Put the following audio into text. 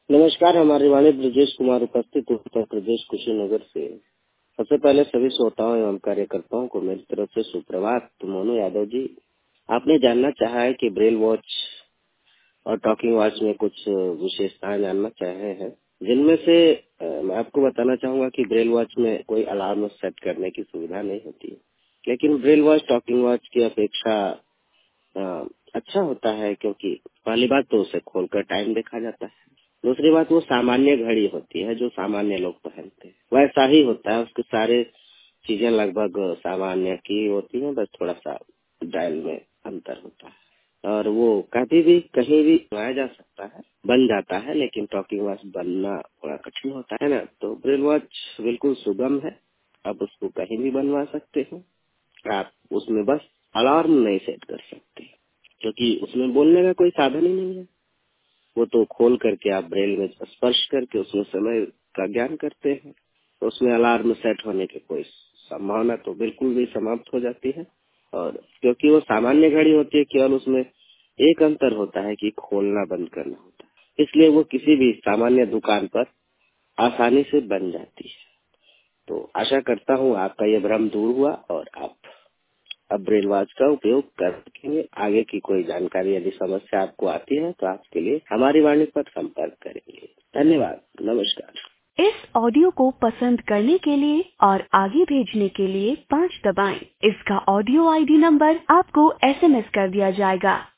नमस्कार, हमारे वाणी ब्रजेश कुमार उपस्थित उत्तर प्रदेश कुशीनगर से। सबसे पहले सभी श्रोताओं एवं कार्यकर्ताओं को मेरी तरफ से सुप्रभात। मोनू यादव जी, आपने जानना चाहा है कि ब्रेल वॉच और टॉकिंग वॉच में कुछ विशेषताएं जानना चाहे हैं, जिनमें से मैं आपको बताना चाहूंगा कि ब्रेल वॉच में कोई अलार्म सेट करने की सुविधा नहीं होती है, लेकिन ब्रेल वॉच टॉकिंग वॉच की अपेक्षा अच्छा होता है, क्योंकि पहली बात तो उसे खोलकर टाइम देखा जाता है। दूसरी बात, वो सामान्य घड़ी होती है जो सामान्य लोग पहनते हैं, वैसा ही होता है। उसके सारे चीजें लगभग सामान्य की होती हैं, बस थोड़ा सा डायल में अंतर होता है। और वो कभी भी कहीं भी बनाया जा सकता है, बन जाता है, लेकिन टॉकिंग वॉच बनना थोड़ा कठिन होता है ना। तो ब्रेल वॉच बिल्कुल सुगम है, आप उसको कहीं भी बनवा सकते हैं। आप उसमें बस अलार्म नहीं सेट कर सकते, क्योंकि उसमें बोलने का कोई साधन ही नहीं है। वो तो खोल करके आप ब्रेल में स्पर्श करके उसमें समय का ज्ञान करते हैं, तो उसमें अलार्म सेट होने की कोई संभावना तो बिल्कुल भी समाप्त हो जाती है। और क्योंकि वो सामान्य घड़ी होती है, केवल उसमें एक अंतर होता है कि खोलना बंद करना होता है, इसलिए वो किसी भी सामान्य दुकान पर आसानी से बन जाती है। तो आशा करता हूँ आपका ये भ्रम दूर हुआ और आप अब ब्रेल वॉच का उपयोग कर सकेंगे। आगे की कोई जानकारी यदि समस्या आपको आती है तो आपके लिए हमारी वाणी पर संपर्क करेंगे। धन्यवाद, नमस्कार। इस ऑडियो को पसंद करने के लिए और आगे भेजने के लिए 5 दबाएं। इसका ऑडियो ID नंबर आपको SMS कर दिया जाएगा।